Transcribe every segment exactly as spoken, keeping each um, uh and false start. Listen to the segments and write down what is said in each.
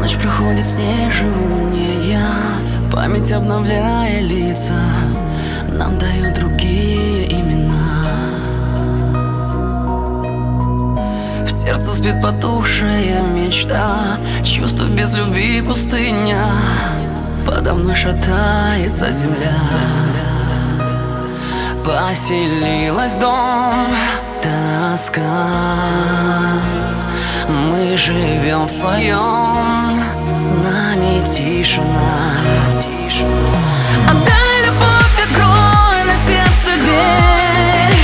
Ночь проходит, с ней живу не я. Память, обновляя лица, нам дают другие имена. В сердце спит потухшая мечта, чувство без любви пустыня. Подо мной шатается земля. Поселилась дом, тоска. Мы живем вдвоем, с нами тишина. Отдай любовь, открой на сердце дверь.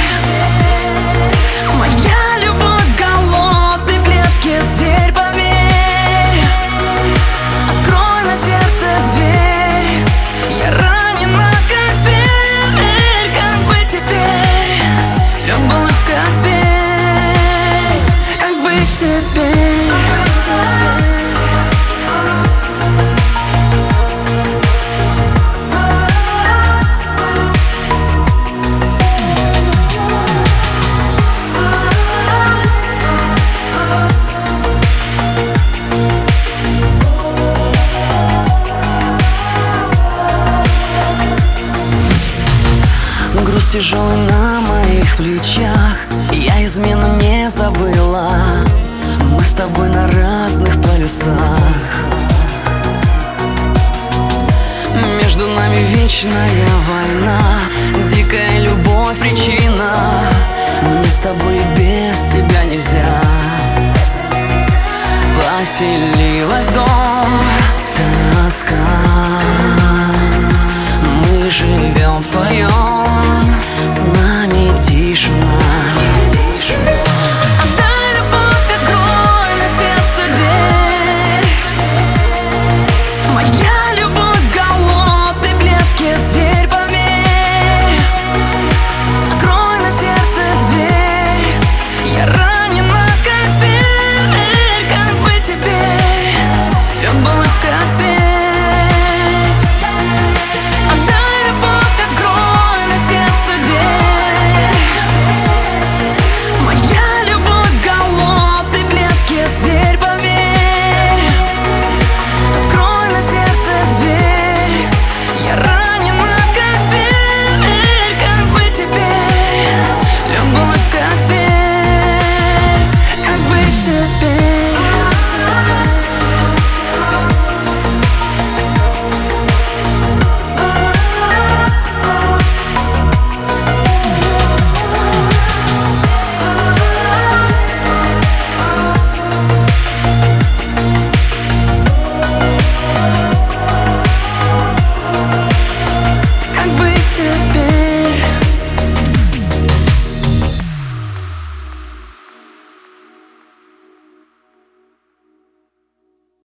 Моя любовь в голодной клетке, зверь, поверь. Открой на сердце дверь. Я ранена, как зверь. Как быть теперь? Любовь, как зверь. Как быть теперь? Груз тяжелый на моих плечах, я измену не забыла. Мы с тобой на разных полюсах. Между нами вечная война, дикая любовь причина. Мне с тобой и без тебя нельзя. Поселилась дом, тоска.